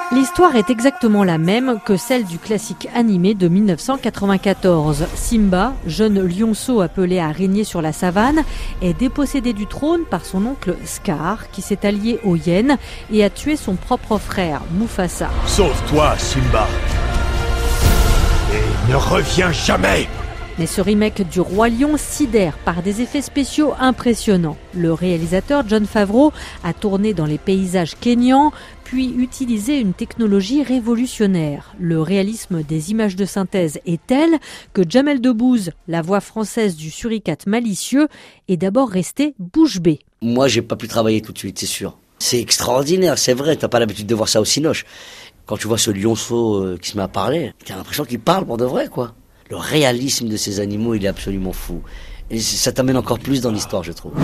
L'histoire est exactement la même que celle du classique animé de 1994. Simba, jeune lionceau appelé à régner sur la savane, est dépossédé du trône par son oncle Scar, qui s'est allié aux hyènes et a tué son propre frère, Mufasa. Sauve-toi, Simba, et ne reviens jamais. Mais ce remake du Roi Lion sidère par des effets spéciaux impressionnants. Le réalisateur Jon Favreau a tourné dans les paysages kényans, puis utilisé une technologie révolutionnaire. Le réalisme des images de synthèse est tel que Jamel Debbouze, la voix française du suricate malicieux, est d'abord resté bouche bée. Moi, j'ai pas pu travailler tout de suite, c'est sûr. C'est extraordinaire, c'est vrai, t'as pas l'habitude de voir ça au cinoche. Quand tu vois ce lionceau qui se met à parler, t'as l'impression qu'il parle pour de vrai, quoi. Le réalisme de ces animaux, il est absolument fou. Et ça t'amène encore plus dans l'histoire, je trouve.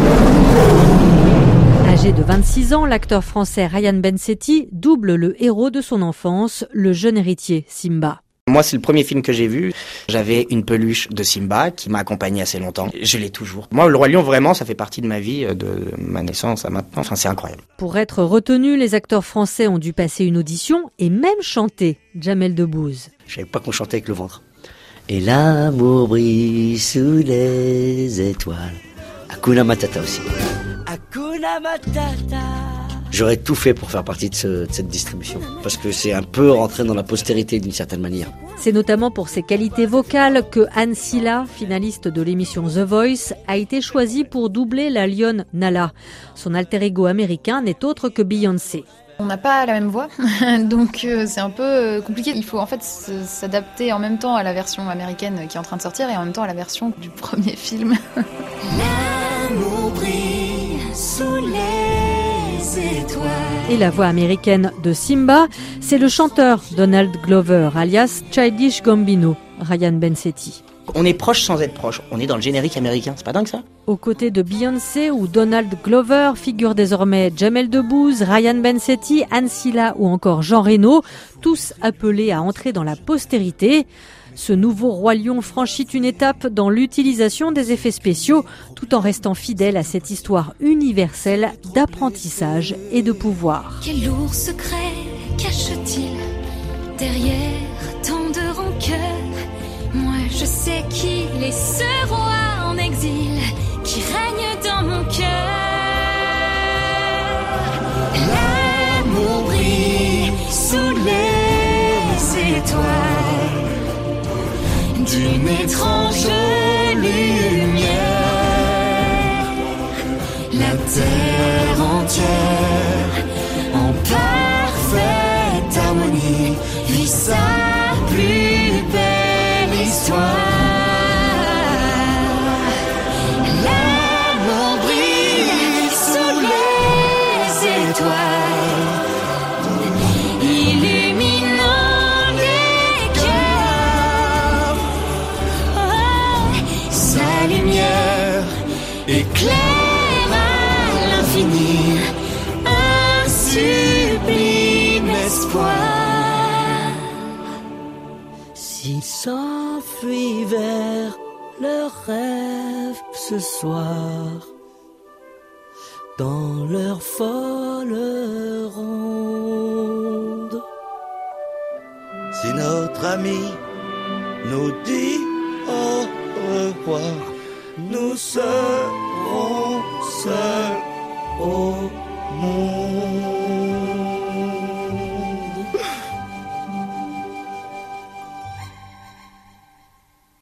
Âgé de 26 ans, l'acteur français Ryan Bensetti double le héros de son enfance, le jeune héritier Simba. Moi, c'est le premier film que j'ai vu. J'avais une peluche de Simba qui m'a accompagné assez longtemps. Je l'ai toujours. Moi, le Roi Lion, vraiment, ça fait partie de ma vie, de ma naissance à maintenant. Enfin, c'est incroyable. Pour être retenu, les acteurs français ont dû passer une audition et même chanter. Jamel Debbouze. Je savais pas qu'on chantait avec le ventre. Et l'amour brille sous les étoiles. Hakuna Matata aussi. Hakuna Matata. J'aurais tout fait pour faire partie de cette distribution. Parce que c'est un peu rentré dans la postérité d'une certaine manière. C'est notamment pour ses qualités vocales que Anne Silla, finaliste de l'émission The Voice, a été choisie pour doubler la lionne Nala. Son alter ego américain n'est autre que Beyoncé. On n'a pas la même voix, donc c'est un peu compliqué. Il faut en fait s'adapter en même temps à la version américaine qui est en train de sortir et en même temps à la version du premier film. L'amour brille sous les étoiles. Et la voix américaine de Simba, c'est le chanteur Donald Glover, alias Childish Gambino, Ryan Bensetti. On est proche sans être proche. On est dans le générique américain. C'est pas dingue, ça ? Aux côtés de Beyoncé ou Donald Glover figurent désormais Jamel Debbouze, Ryan Bensetti, Anne Silla ou encore Jean Reno, tous appelés à entrer dans la postérité. Ce nouveau Roi Lion franchit une étape dans l'utilisation des effets spéciaux, tout en restant fidèle à cette histoire universelle d'apprentissage et de pouvoir. Quel lourd secret cache-t-il derrière tant de rancœur ? Moi je sais qu'il est ce roi en exil qui règne dans mon cœur. L'amour brille sous les étoiles d'une étrange lumière. La terre entière en parfaite harmonie vit sa plus belle histoire. L'amour brille sous les étoiles, illuminant les cœurs. Oh, sa lumière éclaire à l'infini un sublime espoir. S'ils s'enfuient vers leurs rêves ce soir, dans leur folle ronde, si notre ami nous dit au revoir, nous serons seuls au monde.